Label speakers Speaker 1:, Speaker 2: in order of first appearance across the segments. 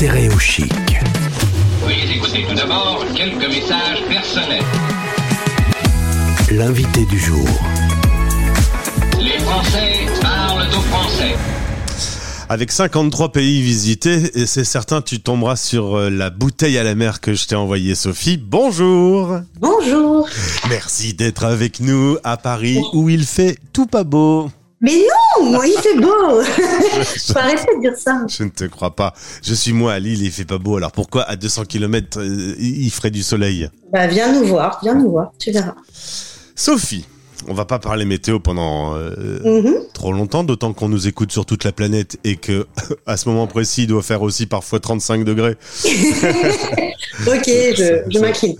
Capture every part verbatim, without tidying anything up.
Speaker 1: Stéréo Chic.
Speaker 2: Veuillez écouter tout d'abord quelques messages personnels.
Speaker 1: L'invité du jour.
Speaker 2: Les Français parlent aux Français.
Speaker 3: Avec cinquante-trois pays visités, et c'est certain, tu tomberas sur la bouteille à la mer que je t'ai envoyée, Sophie. Bonjour.
Speaker 4: Bonjour.
Speaker 3: Merci d'être avec nous à Paris, où il fait tout pas beau.
Speaker 4: Mais non, moi il fait beau. Faut arrêter de dire ça.
Speaker 3: Je ne te crois pas. Je suis moi à Lille et il fait pas beau. Alors pourquoi à deux cents kilomètres euh, il ferait du soleil ?
Speaker 4: Bah viens nous voir, viens nous voir, tu verras.
Speaker 3: Sophie, on va pas parler météo pendant euh,
Speaker 4: Mm-hmm.
Speaker 3: trop longtemps, d'autant qu'on nous écoute sur toute la planète et que à ce moment précis, il doit faire aussi parfois trente-cinq degrés.
Speaker 4: Ok, je, je m'incline.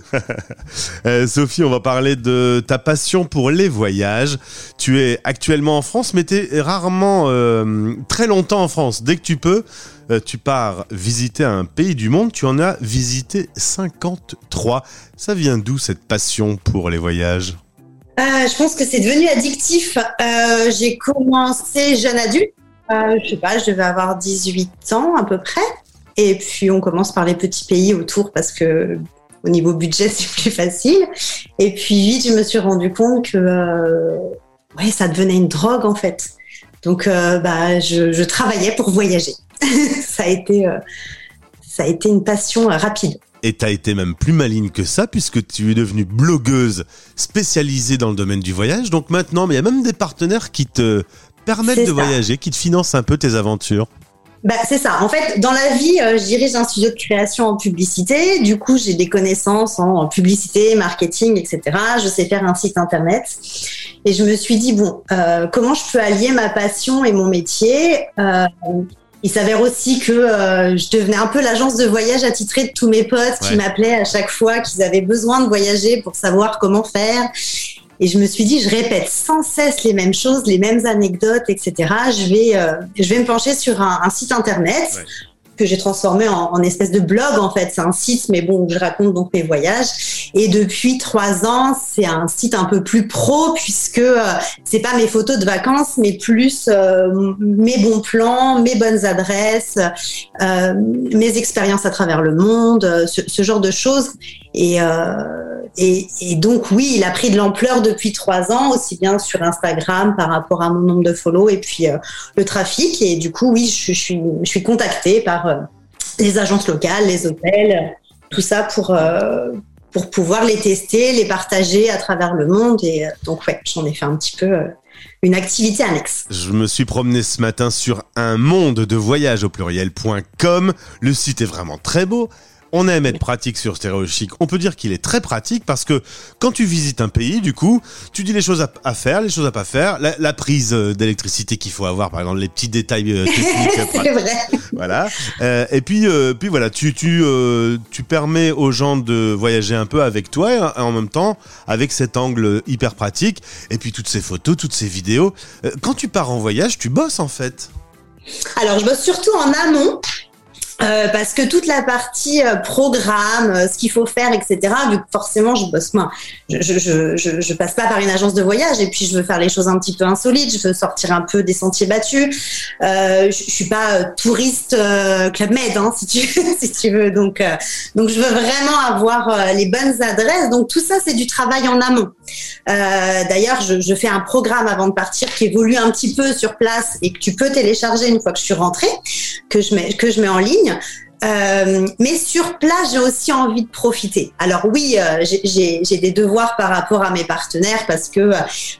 Speaker 3: Euh, Sophie, on va parler de ta passion pour les voyages. Tu es actuellement en France, mais tu es rarement euh, très longtemps en France. Dès que tu peux, euh, tu pars visiter un pays du monde. Tu en as visité cinquante-trois. Ça vient d'où cette passion pour les voyages ?
Speaker 4: Euh, je pense que c'est devenu addictif. Euh, j'ai commencé jeune adulte. Euh, je sais pas, je devais avoir dix-huit ans à peu près. Et puis on commence par les petits pays autour parce que au niveau budget c'est plus facile. Et puis vite je me suis rendu compte que euh, ouais ça devenait une drogue en fait. Donc euh, bah je, je travaillais pour voyager. ça a été euh, ça a été une passion euh, rapide.
Speaker 3: Et t'as été même plus maligne que ça, puisque tu es devenue blogueuse spécialisée dans le domaine du voyage. Donc maintenant, il y a même des partenaires qui te permettent
Speaker 4: C'est
Speaker 3: de
Speaker 4: ça.
Speaker 3: voyager, qui te financent un peu tes aventures.
Speaker 4: Bah, c'est ça. En fait, dans la vie, euh, je dirige un studio de création en publicité. Du coup, j'ai des connaissances en, en publicité, marketing, et cetera. Je sais faire un site internet. Et je me suis dit, bon, euh, comment je peux allier ma passion et mon métier ? euh, Il s'avère aussi que euh, je devenais un peu l'agence de voyage attitrée de tous mes potes qui
Speaker 3: Ouais.
Speaker 4: m'appelaient à chaque fois qu'ils avaient besoin de voyager pour savoir comment faire. Et je me suis dit, je répète sans cesse les mêmes choses, les mêmes anecdotes, et cetera. Je vais, euh, je vais me pencher sur un, un site internet
Speaker 3: Ouais.
Speaker 4: que j'ai transformé en, en espèce de blog en fait. C'est un site, mais bon, où je raconte donc mes voyages. Et depuis trois ans, c'est un site un peu plus pro puisque euh, c'est pas mes photos de vacances, mais plus euh, mes bons plans, mes bonnes adresses, euh, mes expériences à travers le monde, euh, ce, ce genre de choses. Et, euh, et, et donc oui, il a pris de l'ampleur depuis trois ans, aussi bien sur Instagram par rapport à mon nombre de follow et puis euh, le trafic. Et du coup, oui, je, je suis, je suis contactée par euh, les agences locales, les hôtels, tout ça pour euh, pour pouvoir les tester, les partager à travers le monde. Et euh, donc ouais, j'en ai fait un petit peu euh, une activité annexe.
Speaker 3: Je me suis promené ce matin sur un monde de voyage au pluriel point com. Le site est vraiment très beau. On aime être pratique sur Stéréo Chic. On peut dire qu'il est très pratique parce que quand tu visites un pays, du coup, tu dis les choses à, à faire, les choses à pas faire, la, la prise d'électricité qu'il faut avoir, par exemple, les petits détails euh, techniques.
Speaker 4: C'est vrai.
Speaker 3: Voilà. Euh, et puis, euh, puis voilà, tu tu euh, tu permets aux gens de voyager un peu avec toi et en même temps avec cet angle hyper pratique. Et puis toutes ces photos, toutes ces vidéos. Euh, quand tu pars en voyage, tu bosses en fait.
Speaker 4: Alors, je bosse surtout en amont. Euh, parce que toute la partie euh, programme, euh, ce qu'il faut faire, et cetera. Vu que forcément, je bosse moins. Je, je, je, je, je passe pas par une agence de voyage et puis je veux faire les choses un petit peu insolites. Je veux sortir un peu des sentiers battus. Euh, je, je suis pas euh, touriste euh, Club Med, hein, si tu si tu veux. Donc, euh, donc je veux vraiment avoir euh, les bonnes adresses. Donc tout ça, c'est du travail en amont. Euh, d'ailleurs, je, je fais un programme avant de partir qui évolue un petit peu sur place et que tu peux télécharger une fois que je suis rentrée, que je mets que je mets en ligne. Euh, mais sur place, j'ai aussi envie de profiter. Alors oui, euh, j'ai, j'ai, j'ai des devoirs par rapport à mes partenaires parce que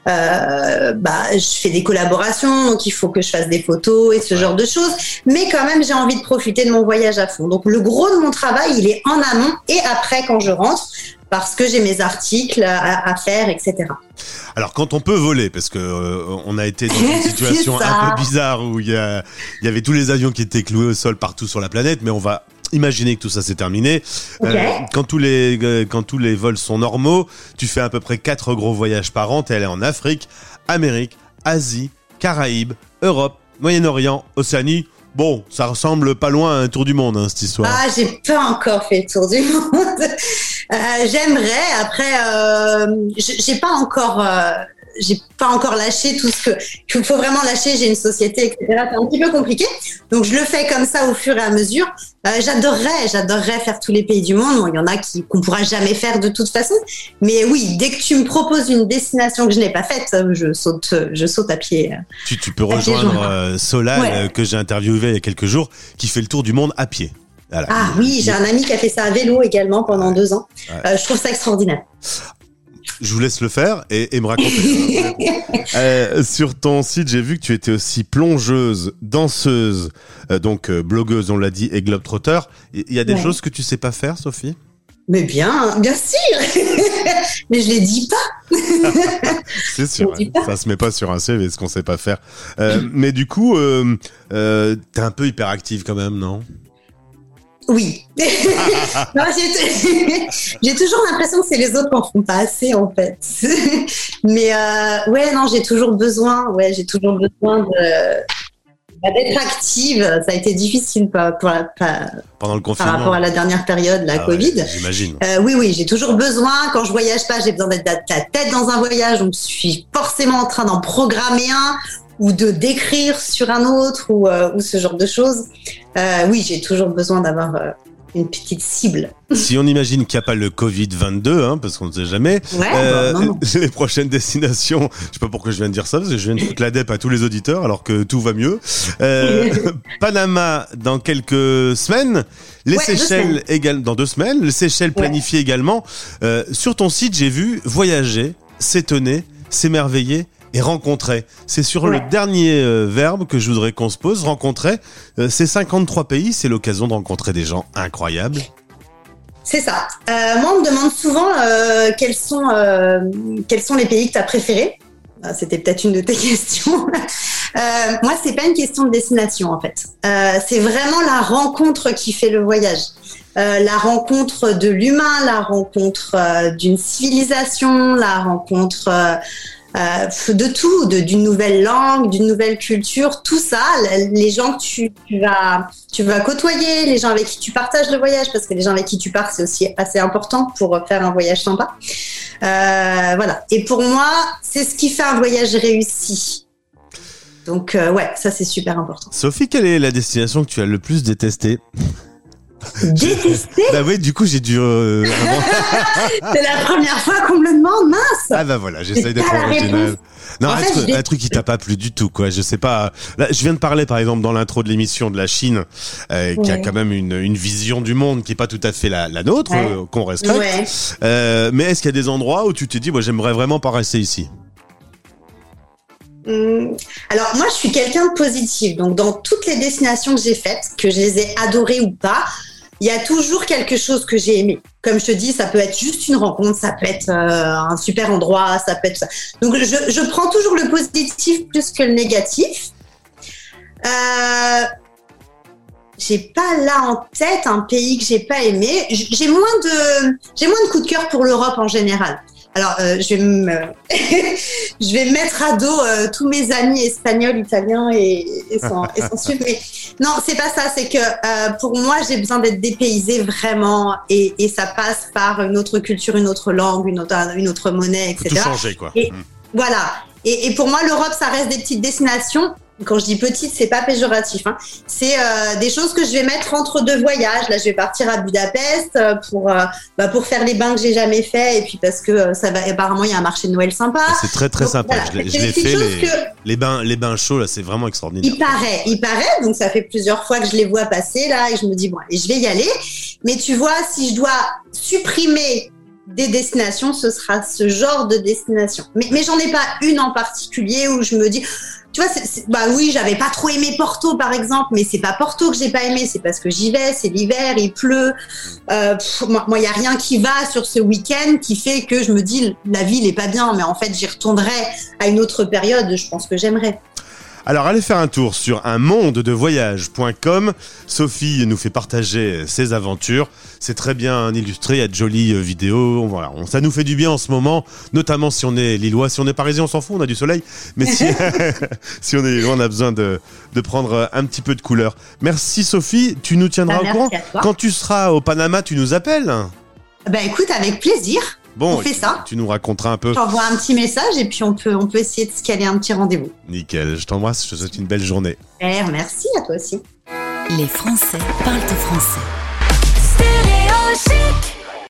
Speaker 4: euh, bah, je fais des collaborations, donc il faut que je fasse des photos et ce genre de choses. Mais quand même, j'ai envie de profiter de mon voyage à fond. Donc le gros de mon travail, il est en amont et après quand je rentre, parce que j'ai mes articles à, à faire, et cetera.
Speaker 3: Alors quand on peut voler, parce que euh, on a été dans une situation un peu bizarre où il y, a, il y avait tous les avions qui étaient cloués au sol partout sur la planète, mais on va imaginer que tout ça s'est terminé.
Speaker 4: Okay.
Speaker 3: Euh, quand tous les euh, quand tous les vols sont normaux, tu fais à peu près quatre gros voyages par an. T'es allé en Afrique, Amérique, Asie, Caraïbes, Europe, Moyen-Orient, Océanie. Bon, ça ressemble pas loin à un tour du monde, hein, cette histoire.
Speaker 4: Ah, j'ai pas encore fait le tour du monde. Euh, j'aimerais. Après, euh, j'ai pas encore euh, j'ai pas encore lâché tout ce que qu'il faut vraiment lâcher. J'ai une société, et cetera. C'est un petit peu compliqué. Donc, je le fais comme ça au fur et à mesure. Euh, j'adorerais, j'adorerais faire tous les pays du monde. Bon, il y en a qui, qu'on pourra jamais faire de toute façon. Mais oui, dès que tu me proposes une destination que je n'ai pas faite, je saute, je saute à pied.
Speaker 3: Tu, tu peux rejoindre euh, Solal, ouais. euh, que j'ai interviewé il y a quelques jours, qui fait le tour du monde à pied. Voilà.
Speaker 4: Ah oui, j'ai un ami qui a fait ça à vélo également pendant ouais. deux ans. Ouais. Euh, je trouve ça extraordinaire.
Speaker 3: Je vous laisse le faire et, et me raconter. euh, sur ton site, j'ai vu que tu étais aussi plongeuse, danseuse, euh, donc euh, blogueuse, on l'a dit, et globetrotter. Il y a des ouais. choses que tu sais pas faire, Sophie ?
Speaker 4: Mais bien, bien sûr. Mais je les dis pas.
Speaker 3: C'est sûr, hein. Ça se met pas sur un C V ce qu'on sait pas faire. Euh, mais du coup, euh, euh, t'es un peu hyperactive quand même, non ?
Speaker 4: Oui. Non, j'ai, j'ai toujours l'impression que c'est les autres qui en font pas assez, en fait. Mais euh, ouais, non, j'ai toujours besoin, ouais, j'ai toujours besoin de, d'être active. Ça a été difficile pour la,
Speaker 3: pendant le confinement,
Speaker 4: par rapport à la dernière période, la ah Covid.
Speaker 3: Ouais, j'imagine.
Speaker 4: Euh, oui, oui, j'ai toujours besoin. Quand je voyage pas, j'ai besoin d'être la tête dans un voyage, donc je suis forcément en train d'en programmer un ou de d'écrire sur un autre ou, euh, ou ce genre de choses. Euh, oui, j'ai toujours besoin d'avoir euh, une petite cible.
Speaker 3: Si on imagine qu'il n'y a pas le covid vingt-deux, hein, parce qu'on ne sait jamais,
Speaker 4: ouais,
Speaker 3: euh,
Speaker 4: bon, non, non.
Speaker 3: les prochaines destinations, je ne sais pas pourquoi je viens de dire ça, parce que je viens de foutre la dep à tous les auditeurs alors que tout va mieux. Euh, Panama dans quelques semaines, les
Speaker 4: ouais,
Speaker 3: Seychelles également dans deux semaines, les Seychelles planifiées ouais. également. Euh, sur ton site, j'ai vu voyager, s'étonner, s'émerveiller et rencontrer. C'est sur ouais. le dernier euh, verbe que je voudrais qu'on se pose. Rencontrer, euh, c'est cinquante-trois pays, c'est l'occasion de rencontrer des gens incroyables.
Speaker 4: C'est ça. Euh, moi, on me demande souvent euh, quels sont euh, quels sont les pays que tu as préférés. C'était peut-être une de tes questions. euh, moi, c'est pas une question de destination en fait. Euh, c'est vraiment la rencontre qui fait le voyage. Euh, la rencontre de l'humain, la rencontre euh, d'une civilisation, la rencontre euh, Euh, de tout, de, d'une nouvelle langue, d'une nouvelle culture, tout ça, les gens que tu, tu, vas, tu vas côtoyer, les gens avec qui tu partages le voyage, parce que les gens avec qui tu pars, c'est aussi assez important pour faire un voyage sympa. Euh, voilà. Et pour moi, c'est ce qui fait un voyage réussi. Donc, euh, ouais, ça, c'est super important.
Speaker 3: Sophie, quelle est la destination que tu as le plus détestée ?
Speaker 4: Détesté ?
Speaker 3: Bah oui, du coup, j'ai dû... Euh,
Speaker 4: c'est la première fois qu'on me le demande, mince.
Speaker 3: Ah bah voilà, j'essaye d'être original. Non, un, fait, truc, un truc qui t'a pas plu du tout, quoi. Je sais pas. Là, je viens de parler, par exemple, dans l'intro de l'émission de la Chine, euh, ouais. qui a quand même une, une vision du monde qui est pas tout à fait la, la nôtre, ouais. euh, qu'on respecte. Ouais. Euh, mais est-ce qu'il y a des endroits où tu t'es dit, moi, j'aimerais vraiment pas rester ici ?
Speaker 4: Hum, alors moi, je suis quelqu'un de positif. Donc, dans toutes les destinations que j'ai faites, que je les ai adorées ou pas, il y a toujours quelque chose que j'ai aimé. Comme je te dis, ça peut être juste une rencontre, ça peut être euh, un super endroit, ça peut être ça. Donc, je, je prends toujours le positif plus que le négatif. Euh, j'ai pas là en tête un pays que j'ai pas aimé. J'ai moins de, j'ai moins de coup de cœur pour l'Europe en général. Alors, euh, je, vais me, je vais mettre à dos euh, tous mes amis espagnols, italiens et, et sans, et sans suivre. Mais non, c'est pas ça. C'est que euh, pour moi, j'ai besoin d'être dépaysée vraiment, et, et ça passe par une autre culture, une autre langue, une autre, une autre monnaie, et cetera.
Speaker 3: Faut tout changer, quoi.
Speaker 4: Et, mmh. Voilà. Et, et pour moi, l'Europe, ça reste des petites destinations. Quand je dis petite, c'est pas péjoratif, hein. C'est euh, des choses que je vais mettre entre deux voyages. Là, je vais partir à Budapest euh, pour euh, bah, pour faire les bains que j'ai jamais fait, et puis parce que euh, ça va. Apparemment, il y a un marché de Noël sympa.
Speaker 3: C'est très très donc, sympa. Voilà, je l'ai, je l'ai fait les, que... les bains les bains chauds là, c'est vraiment extraordinaire.
Speaker 4: Il paraît, il paraît. Donc ça fait plusieurs fois que je les vois passer là, et je me dis bon, allez, je vais y aller. Mais tu vois, si je dois supprimer des destinations, ce sera ce genre de destination. Mais mais j'en ai pas une en particulier où je me dis. Tu vois, c'est, c'est, bah oui, j'avais pas trop aimé Porto, par exemple, mais c'est pas Porto que j'ai pas aimé, c'est parce que j'y vais, c'est l'hiver, il pleut. Euh, pff, moi, il y a rien qui va sur ce week-end qui fait que je me dis la ville est pas bien, mais en fait, j'y retournerai à une autre période. Je pense que j'aimerais.
Speaker 3: Alors, allez faire un tour sur un monde de voyage point com. Sophie nous fait partager ses aventures. C'est très bien illustré, il y a de jolies vidéos. Voilà, on, ça nous fait du bien en ce moment, notamment si on est lillois. Si on est parisien, on s'en fout, on a du soleil. Mais si, si on est lillois, on a besoin de, de prendre un petit peu de couleur. Merci Sophie, tu nous tiendras
Speaker 4: bah,
Speaker 3: au courant. Quand tu seras au Panama, tu nous appelles ?
Speaker 4: Ben écoute, avec plaisir.
Speaker 3: Bon,
Speaker 4: on fait ça.
Speaker 3: Tu nous raconteras un peu.
Speaker 4: J'envoie un petit message et puis on peut, on peut essayer de se caler un petit rendez-vous.
Speaker 3: Nickel, je t'embrasse, je te souhaite une belle journée.
Speaker 4: Merci, à toi aussi.
Speaker 1: Les Français parlent au français.